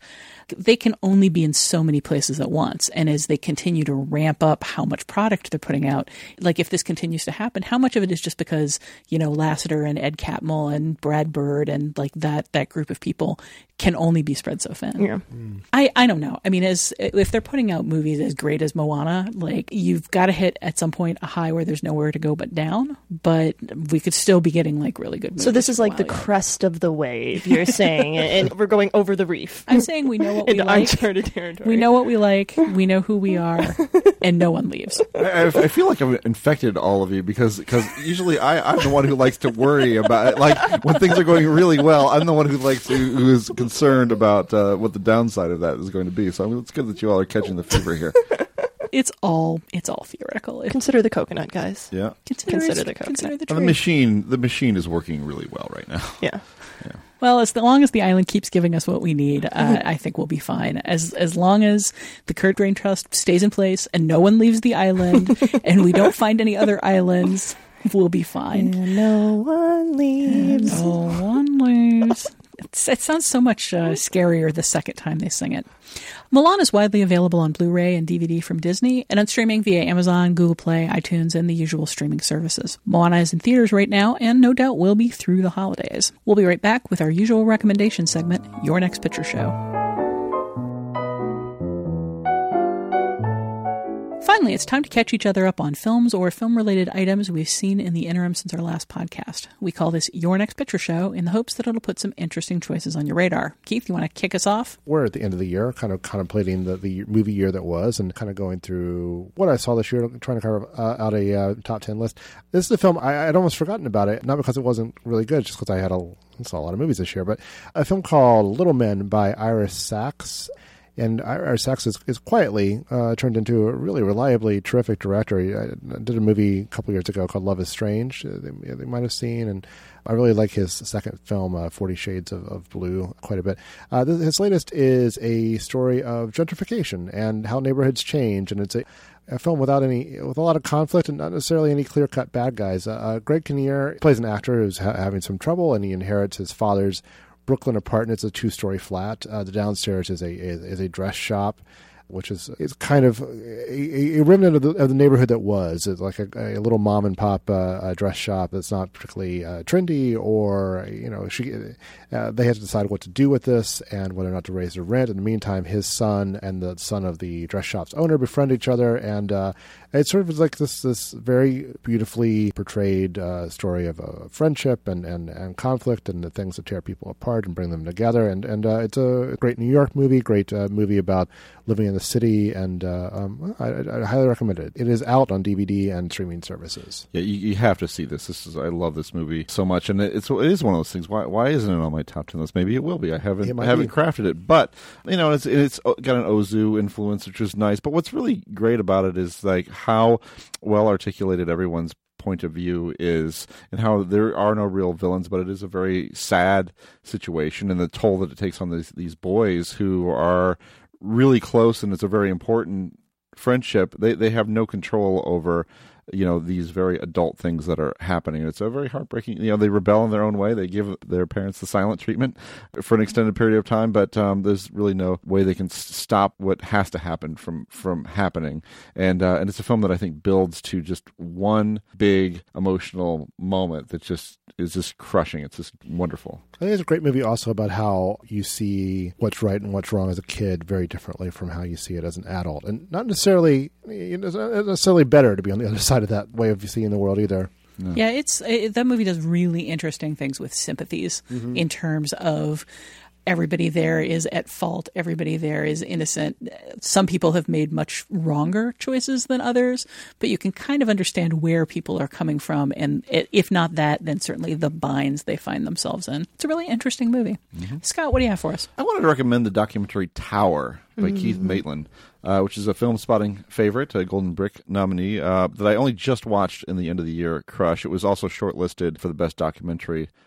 they can only be in so many places at once. And as they continue to ramp up how much product they're putting out, like if this continues to happen, how much of it is just because, you know, Lasseter and Ed Catmull and Brad Bird and like that that group of people can only be spread so thin. Yeah. Mm. I, I don't know. I mean, as if they're putting out movies as great as Moana, like you've got to hit at some point a high where there's nowhere to go but down. But we could still be getting like really good movies. So this is like the yet. crest of the wave, you're saying, and we're going over the reef. I'm saying we know what we into like. uncharted territory. We know what we like. We know who we are, and no one leaves. I, I feel like I've infected all of you because because usually I, I'm the one who likes to worry about it. Like when things are going really well, I'm the one who likes to, who is concerned about uh, what the downside of that is going to be. So I mean, it's good that you all are catching the fever here. It's all it's all theoretical. It, Consider the coconut, guys. Yeah, consider, Consider the coconut. Consider the, and the machine. The machine is working really well right now. Yeah. Yeah. Well, as long as the island keeps giving us what we need, uh, I think we'll be fine. As as long as the Kurt Drain Trust stays in place and no one leaves the island, and we don't find any other islands, we'll be fine. And no one leaves. And no one leaves. It's, it sounds so much uh, scarier the second time they sing it. Mulan is widely available on Blu-ray and D V D from Disney and on streaming via Amazon, Google Play, iTunes, and the usual streaming services. Moana is in theaters right now and no doubt will be through the holidays. We'll be right back with our usual recommendation segment, Your Next Picture Show. Finally, it's time to catch each other up on films or film-related items we've seen in the interim since our last podcast. We call this Your Next Picture Show in the hopes that it'll put some interesting choices on your radar. Keith, you want to kick us off? We're at the end of the year, kind of contemplating the, the movie year that was and kind of going through what I saw this year, trying to carve uh, out a uh, top ten list. This is a film, I, I'd almost forgotten about it, not because it wasn't really good, just because I had a, saw a lot of movies this year, but a film called Little Men by Iris Sachs. And Iris Sachs is, is quietly uh, turned into a really reliably terrific director. I did a movie a couple years ago called Love is Strange, uh, they, they might have seen, and I really like his second film, uh, Forty Shades of, of Blue, quite a bit. Uh, this, his latest is a story of gentrification and how neighborhoods change, and it's a, a film without any, with a lot of conflict and not necessarily any clear-cut bad guys. Uh, Greg Kinnear plays an actor who's ha- having some trouble, and he inherits his father's Brooklyn apartment. It's a two-story flat. Uh, the downstairs is a is a dress shop, which is is kind of a, a remnant of the, of the neighborhood that was. It's like a, a little mom and pop uh, dress shop that's not particularly uh, trendy, or you know, she uh, they have to decide what to do with this and whether or not to raise the rent. In the meantime, his son and the son of the dress shop's owner befriend each other, and uh, it sort of is like this this very beautifully portrayed uh, story of uh, friendship and, and, and conflict and the things that tear people apart and bring them together. And and uh, it's a great New York movie, great uh, movie about living in the city, and uh, um, I, I highly recommend it. It is out on D V D and streaming services. Yeah, you, you have to see this. This is I love this movie so much, and it's it is one of those things. Why why isn't it on my top ten list? Maybe it will be. I haven't I haven't be. crafted it, but you know, it's it's got an Ozu influence, which is nice. But what's really great about it is like how well articulated everyone's point of view is, and how there are no real villains, but it is a very sad situation, and the toll that it takes on these these boys who are really close, and it's a very important friendship. They they have no control over, you know, these very adult things that are happening. It's a very heartbreaking, you know, they rebel in their own way. They give their parents the silent treatment for an extended period of time, but um, there's really no way they can stop what has to happen from, from happening. And uh, and it's a film that I think builds to just one big emotional moment that just is just crushing. It's just wonderful. I think it's a great movie also about how you see what's right and what's wrong as a kid very differently from how you see it as an adult. And not necessarily, it's not necessarily better to be on the other side of that way of seeing the world either. No. Yeah, it's it, that movie does really interesting things with sympathies mm-hmm. in terms of everybody there is at fault. Everybody there is innocent. Some people have made much wronger choices than others, but you can kind of understand where people are coming from. And if not that, then certainly the binds they find themselves in. It's a really interesting movie. Mm-hmm. Scott, what do you have for us? I wanted to recommend the documentary Tower by mm-hmm. Keith Maitland, uh, which is a Film Spotting favorite, a Golden Brick nominee, uh, that I only just watched in the end of the year crush. It was also shortlisted for the best documentary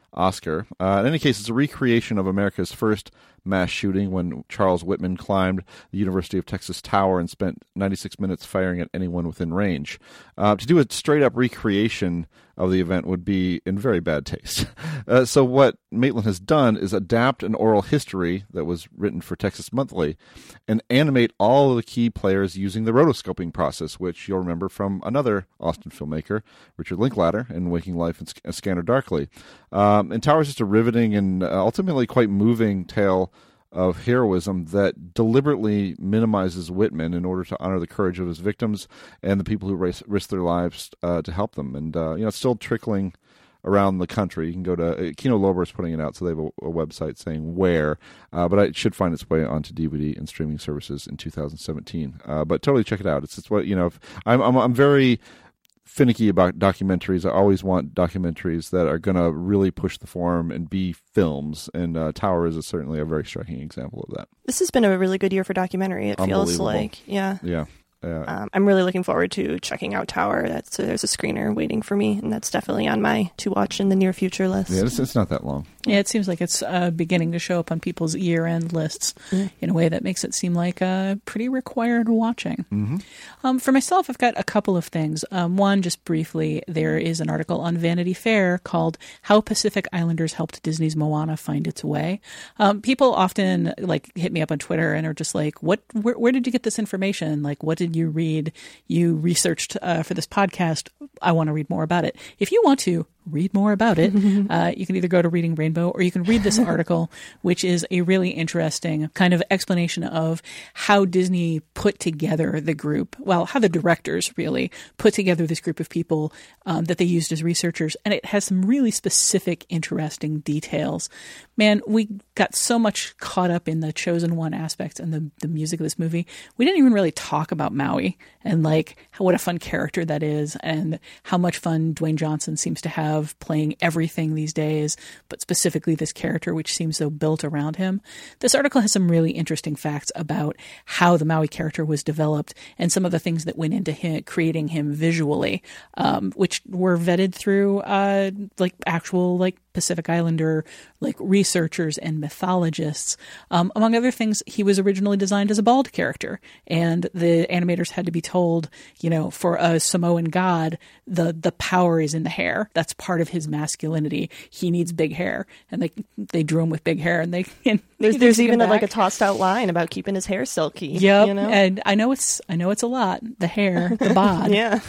Oscar. Uh, in any case, it's a recreation of America's first mass shooting when Charles Whitman climbed the University of Texas Tower and spent ninety-six minutes firing at anyone within range. Uh, to do a straight-up recreation of the event would be in very bad taste. Uh, so what Maitland has done is adapt an oral history that was written for Texas Monthly and animate all of the key players using the rotoscoping process, which you'll remember from another Austin filmmaker, Richard Linklater, in Waking Life and A Scanner Darkly. Um, and Tower is just a riveting and uh, ultimately quite moving tale of heroism that deliberately minimizes Whitman in order to honor the courage of his victims and the people who risk, risk their lives uh, to help them. And, uh, you know, it's still trickling around the country. You can go to, uh, Kino Lorber is putting it out, so they have a, a website saying where, uh, but it should find its way onto D V D and streaming services in two thousand seventeen. Uh, but totally check it out. It's, it's what, you know, if, I'm, I'm, I'm very finicky about documentaries. I always want documentaries that are going to really push the form and be films, and uh, Tower is a, certainly a very striking example of that. This has been a really good year for documentary, it feels like. Yeah. Yeah. Uh, um, I'm really looking forward to checking out Tower. That's uh, there's a screener waiting for me, and that's definitely on my to watch in the near future list. Yeah, it's, it's not that long. Yeah, it seems like it's uh, beginning to show up on people's year-end lists mm. in a way that makes it seem like uh, pretty required watching. Mm-hmm. Um, for myself, I've got a couple of things. Um, one, just briefly, there is an article on Vanity Fair called "How Pacific Islanders Helped Disney's Moana Find Its Way." Um, people often like hit me up on Twitter and are just like, "What? Where, where did you get this information? Like, what did you read? You researched uh, for this podcast. I want to read more about it." If you want to read more about it, uh, you can either go to Reading Rainbow or you can read this article, which is a really interesting kind of explanation of how Disney put together the group. Well, how the directors really put together this group of people um, that they used as researchers. And it has some really specific, interesting details. Man, we got so much caught up in the Chosen One aspects and the, the music of this movie. We didn't even really talk about Maui and like how, what a fun character that is and how much fun Dwayne Johnson seems to have playing everything these days, but specifically this character, which seems so built around him. This article has some really interesting facts about how the Maui character was developed and some of the things that went into him, creating him visually, um, which were vetted through uh, like actual like Pacific Islander like researchers and mythologists. Um, among other things, he was originally designed as a bald character, and the animators had to be told, you know, for a Samoan god, the the power is in the hair. That's part of his masculinity. He needs big hair, and they they drew him with big hair, and they and there's there's even a, like a tossed out line about keeping his hair silky. Yep, you know? And I know it's I know it's a lot. The hair, the bod. Yeah.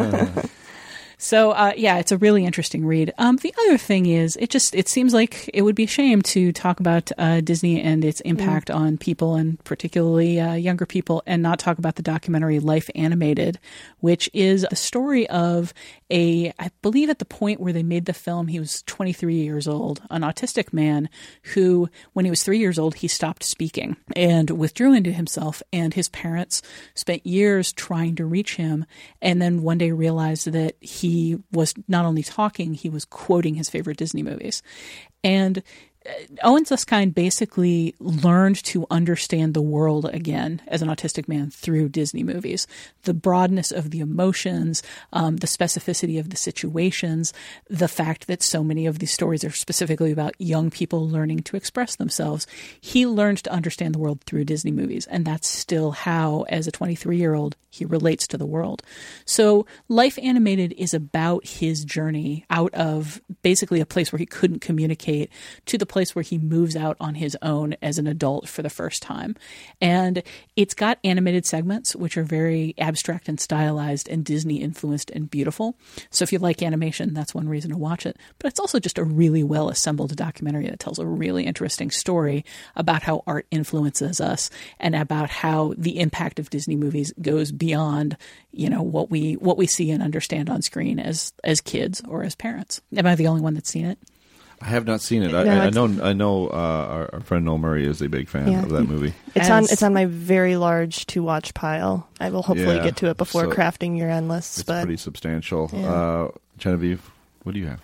So, uh, yeah, it's a really interesting read. Um, the other thing is, it just it seems like it would be a shame to talk about uh, Disney and its impact mm. on people, and particularly uh, younger people, and not talk about the documentary Life Animated, which is the story of a, I believe at the point where they made the film, he was twenty-three years old, an autistic man who, when he was three years old, he stopped speaking and withdrew into himself, and his parents spent years trying to reach him, and then one day realized that he He was not only talking, he was quoting his favorite Disney movies. And Owen Susskind basically learned to understand the world again as an autistic man through Disney movies. The broadness of the emotions, um, the specificity of the situations, the fact that so many of these stories are specifically about young people learning to express themselves. He learned to understand the world through Disney movies, and that's still how, as a twenty-three-year-old, he relates to the world. So Life Animated is about his journey out of basically a place where he couldn't communicate to the place where he moves out on his own as an adult for the first time. And it's got animated segments, which are very abstract and stylized and Disney influenced and beautiful. So if you like animation, that's one reason to watch it. But it's also just a really well assembled documentary that tells a really interesting story about how art influences us and about how the impact of Disney movies goes beyond, you know, what we what we see and understand on screen as as kids or as parents. Am I the only one that's seen it? I have not seen it. I, no, I know. I know. Uh, our, our friend Noel Murray is a big fan yeah. of that movie. It's As, on. It's on my very large to watch pile. I will hopefully yeah, get to it before so crafting your end lists. It's but pretty substantial. Yeah. Uh, Genevieve, what do you have?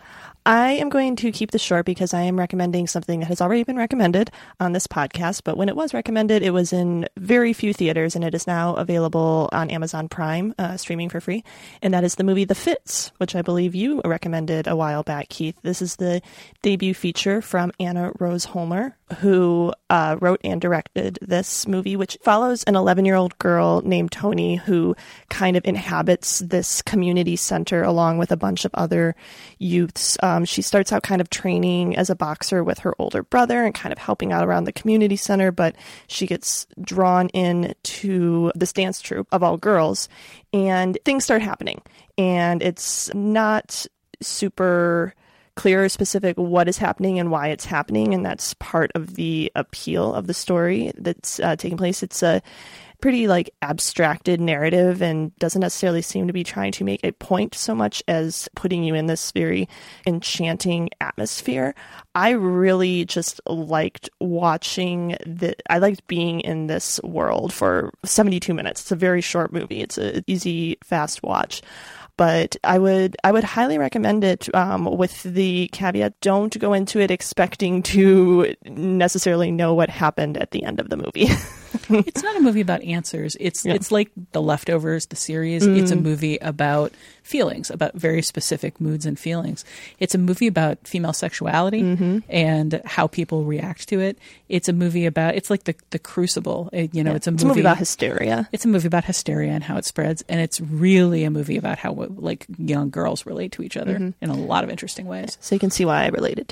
I am going to keep this short because I am recommending something that has already been recommended on this podcast. But when it was recommended, it was in very few theaters, and it is now available on Amazon Prime, uh, streaming for free. And that is the movie The Fits, which I believe you recommended a while back, Keith. This is the debut feature from Anna Rose Holmer, who uh, wrote and directed this movie, which follows an eleven-year-old girl named Tony who kind of inhabits this community center along with a bunch of other youths. Um, she starts out kind of training as a boxer with her older brother and kind of helping out around the community center, but she gets drawn in to this dance troupe of all girls, and things start happening. And it's not super clear or specific what is happening and why it's happening, and that's part of the appeal of the story that's uh, taking place. It's a pretty like abstracted narrative and doesn't necessarily seem to be trying to make a point so much as putting you in this very enchanting atmosphere. I really just liked watching the I liked being in this world for seventy-two minutes. It's a very short movie. It's an easy, fast watch. But I would I would highly recommend it um, with the caveat, don't go into it expecting to necessarily know what happened at the end of the movie. It's not a movie about answers. It's yeah. it's like The Leftovers, the series. Mm. It's a movie about feelings, about very specific moods and feelings. It's a movie about female sexuality mm-hmm. and how people react to it. It's a movie about, it's like the, the Crucible. It, you know, yeah. it's, a, it's movie, a movie about hysteria. It's a movie about hysteria and how it spreads. And it's really a movie about how like young girls relate to each other mm-hmm. in a lot of interesting ways. So you can see why I related to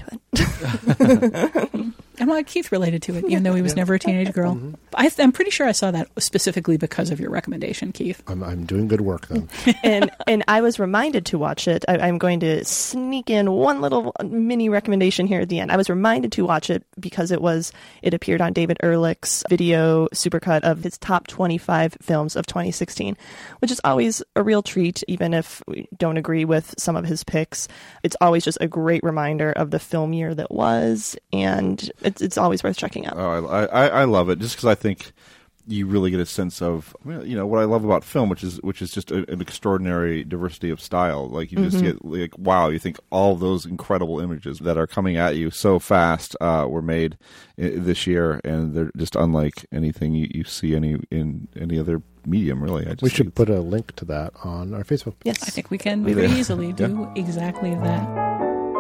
it. And why Keith related to it, even though he was never a teenage girl. Mm-hmm. I, I'm pretty sure I saw that specifically because of your recommendation, Keith. I'm, I'm doing good work, then. and and I was reminded to watch it. I, I'm going to sneak in one little mini recommendation here at the end. I was reminded to watch it because it was it appeared on David Ehrlich's video supercut of his top twenty-five films of twenty sixteen, which is always a real treat, even if we don't agree with some of his picks. It's always just a great reminder of the film year that was, and It's, it's always worth checking out. Oh, I, I, I love it just because I think you really get a sense of, you know, what I love about film, which is which is just a, an extraordinary diversity of style. Like you just mm-hmm. get like, wow, you think all those incredible images that are coming at you so fast uh, were made I- this year, and they're just unlike anything you, you see any in any other medium, really. I just we should put a link to that on our Facebook page. Yes, I think we can very easily do yeah. exactly that.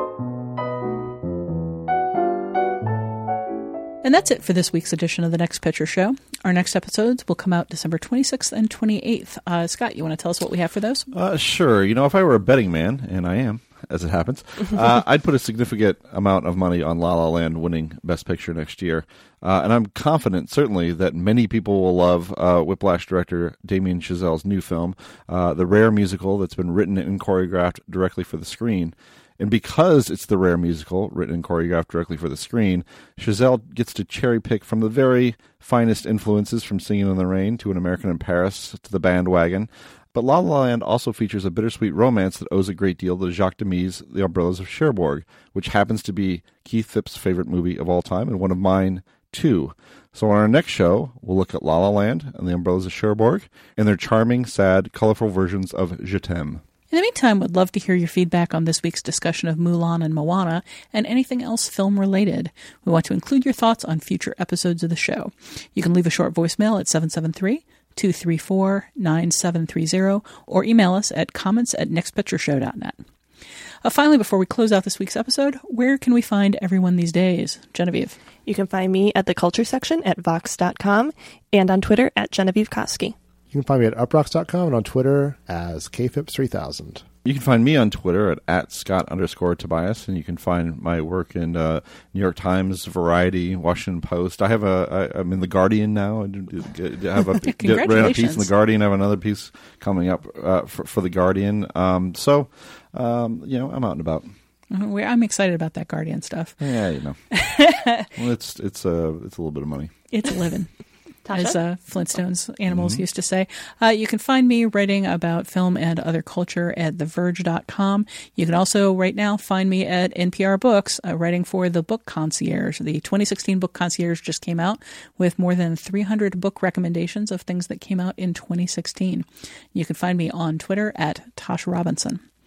And that's it for this week's edition of The Next Picture Show. Our next episodes will come out December twenty-sixth and twenty-eighth. Uh, Scott, you want to tell us what we have for those? Uh, sure. You know, if I were a betting man, and I am, as it happens, uh, I'd put a significant amount of money on La La Land winning Best Picture next year. Uh, and I'm confident, certainly, that many people will love uh, Whiplash director Damien Chazelle's new film, uh, the rare musical that's been written and choreographed directly for the screen. And because it's the rare musical written and choreographed directly for the screen, Chazelle gets to cherry pick from the very finest influences, from Singing in the Rain to An American in Paris to The Bandwagon. But La La Land also features a bittersweet romance that owes a great deal to Jacques Demy's The Umbrellas of Cherbourg, which happens to be Keith Phipps' favorite movie of all time and one of mine, too. So on our next show, we'll look at La La Land and The Umbrellas of Cherbourg and their charming, sad, colorful versions of Je T'aime. In the meantime, we'd love to hear your feedback on this week's discussion of Mulan and Moana and anything else film-related. We want to include your thoughts on future episodes of the show. You can leave a short voicemail at seven seven three, two three four, nine seven three zero or email us at comments at next picture show dot net. Uh, finally, before we close out this week's episode, where can we find everyone these days? Genevieve? You can find me at the culture section at vox dot com and on Twitter at Genevieve Koski. You can find me at uprocks dot com and on Twitter as K Phipps three thousand. You can find me on Twitter at, at Scott underscore Tobias, and you can find my work in uh, New York Times, Variety, Washington Post. I have a, I, I'm in The Guardian now. I have a, ran a piece in The Guardian. I have another piece coming up uh, for, for The Guardian. Um, so, um, you know, I'm out and about. I'm excited about that Guardian stuff. Yeah, you know. well, it's it's a, it's a little bit of money. It's a living. As uh, Flintstones animals mm-hmm. used to say. Uh, you can find me writing about film and other culture at the verge dot com. You can also, right now, find me at N P R Books, uh, writing for the Book Concierge. The twenty sixteen Book Concierge just came out with more than three hundred book recommendations of things that came out in twenty sixteen. You can find me on Twitter at Tosh Robinson.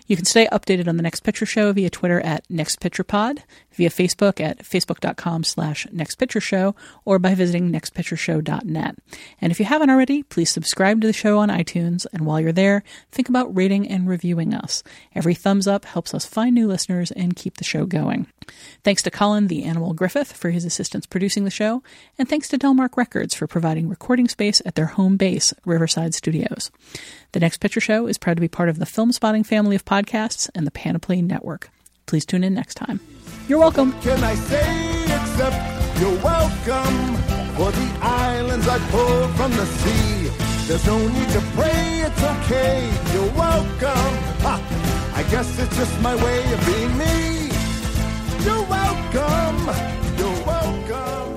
You can stay updated on the Next Picture Show via Twitter at NextPicturePod, via Facebook at facebook.com slash NextPictureShow, or by visiting next picture show dot net. And if you haven't already, please subscribe to the show on iTunes, and while you're there, think about rating and reviewing us. Every thumbs up helps us find new listeners and keep the show going. Thanks to Colin the Animal Griffith for his assistance producing the show, and thanks to Delmark Records for providing recording space at their home base, Riverside Studios. The Next Picture Show is proud to be part of the Film Spotting family of podcasts and the Panoply Network. Please tune in next time. You're welcome. What can I say except you're welcome for the islands I pulled from the sea? There's no need to pray, it's okay. You're welcome. Ha! I guess it's just my way of being me. You're welcome. You're welcome.